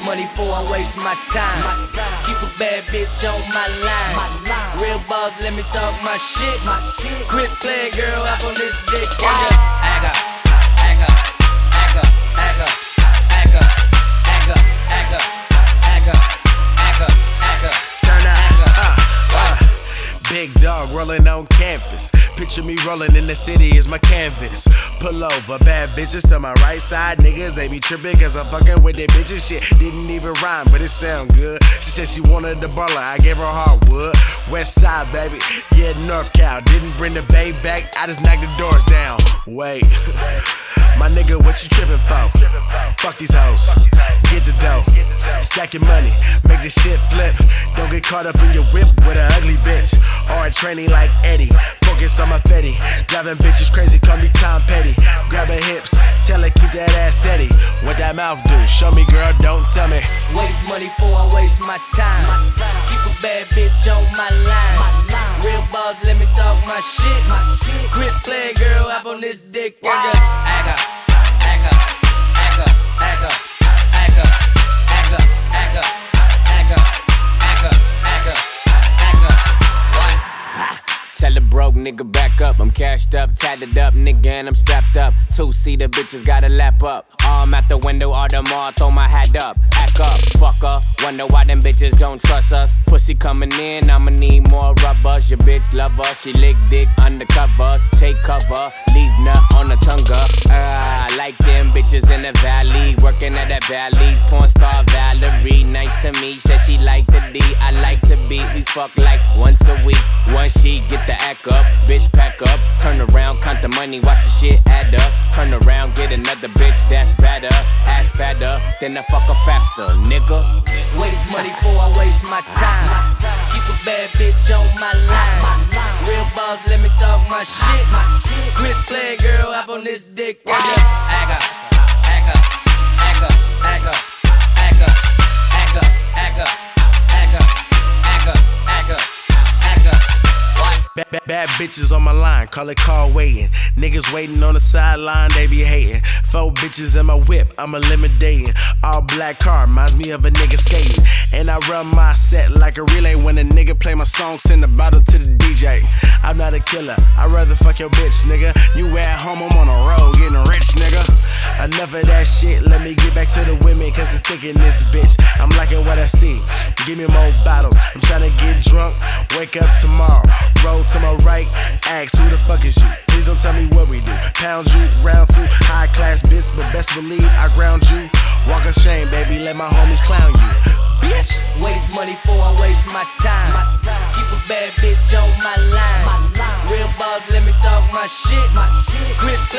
money before I waste my time. Keep a bad bitch on my line. Real boss, let me talk my shit. Quit playing, girl, up on this dick. Agga, agga, agga, agga, agga, agga, agga, agga, agga, agga. Turn up, big dog rolling on campus. Picture me rolling in the city as my canvas. Pull over, bad bitches to my right side. Niggas, they be tripping cause I'm fucking with their bitches. Shit didn't even rhyme, but it sound good. She said she wanted the baller, I gave her hardwood. West side, baby, yeah, North Cal. Didn't bring the bay back, I just knocked the doors down. Wait, my nigga, what you tripping for? Fuck these hoes, get the dough. Stack your money, make the shit flip. Don't get caught up in your whip with an ugly bitch. Or training like Eddie, focus on my fetty. Driving bitches crazy, call me Tom Petty. Grab her hips, tell her keep that ass steady. What that mouth do? Show me, girl, don't tell me. Waste money before I waste my time. Keep a bad bitch on my line. Real boss, let me talk my shit. Quit playing, girl, up on this dick. Agga, agga, agga, agga, agga, agga, agga, agga, agga, agga, agga, agga. Tell the broke nigga back up. I'm cashed up, tatted up, nigga, and I'm strapped up. Two-seater bitches gotta lap up. Arm out the window, all them all, throw my hat up. Act up, fucker. Wonder why them bitches don't trust us. Pussy coming in, I'ma need more rubbers. Your bitch love her, she lick dick undercovers. Take cover, leave nut on the tongue. I like them bitches in the valley, working at that Valley's. Porn star Valerie, nice to me. Said she like the D, I like to beat. We fuck like once a week. Once she get the act up, bitch pack up. Turn around, count the money, watch the shit add up. Turn around, get another bitch that's better. Ass fatter, then I fuck her faster, nigga. Waste money before I waste my time. Keep a bad bitch on my line. Real boss, let me talk my shit. Quit playing, girl, up on this dick. Agga, agga, agga, agga, agga, agga, agga, agga, agga, agga, agga, agga. Bad bitches on my line, call it car waiting. Niggas waiting on the sideline, they be hating. 4 bitches in my whip, I'm eliminating. All black car, reminds me of a nigga skating. And I run my set like a relay. When a nigga play my song, send a bottle to the DJ. I'm not a killer, I'd rather fuck your bitch, nigga. You at home, I'm on the road, getting rich, nigga. Enough of that shit, let me get back to the women, cause it's thick in this bitch. I'm liking what I see, give me more bottles. I'm tryna get drunk, wake up tomorrow. Roll to my right, ask who the fuck is you. Please don't tell me what we do. Pound you, round 2, high class bitch, but best believe I ground you. Walk of shame, baby, let my homies clown you, bitch. Waste money before I waste my time. Keep a bad bitch on my line. Real boss, let me talk my shit. Quit